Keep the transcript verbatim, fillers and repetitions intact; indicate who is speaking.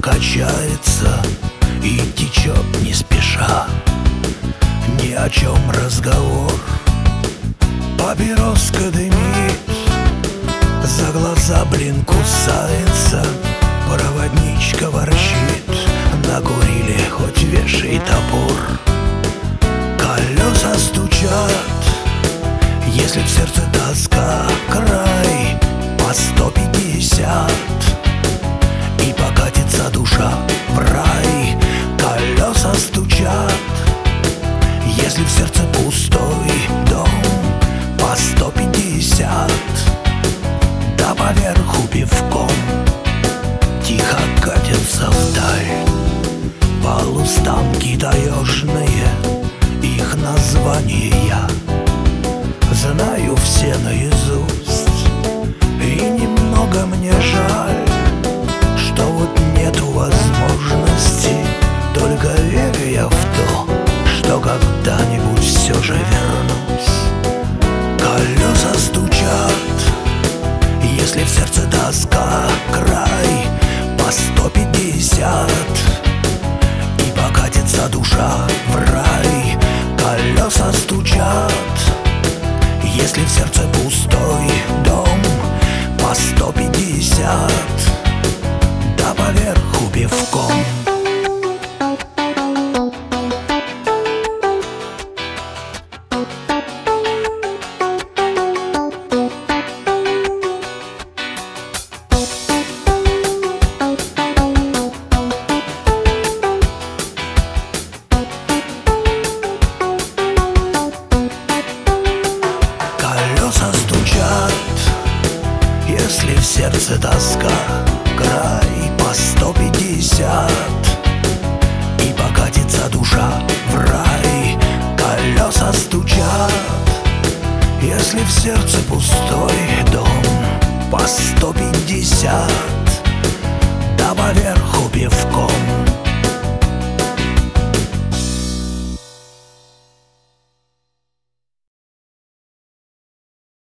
Speaker 1: качается и течет не спеша. Ни о чем разговор, папироска дымит, за глаза блин кусается, проводничка ворчит, накурили, хоть вешай топор. Колеса стучат, если в сердце тоска, край по сто пятьдесят, и покатится душа в рай. Колеса стучат, если в сердце пустой дом, по сто пятьдесят, да поверху пивком тихо катятся вдаль полустанки таежные, их названия знаю все наизусть. И немного мне жаль, что вот нету возможности, только верю я в то, что когда-нибудь все же вернусь. Колеса стучат, если в сердце тоска, край по сто пятьдесят, и покатится душа в рай. Колеса стучат, если в сердце пустой дом, по сто пятьдесят, да поверху пивком. Колеса стучат, если в сердце тоска, край по сто пятьдесят, и покатится душа в рай. Колеса стучат, если в сердце пустой дом, по сто пятьдесят, да поверху пивком.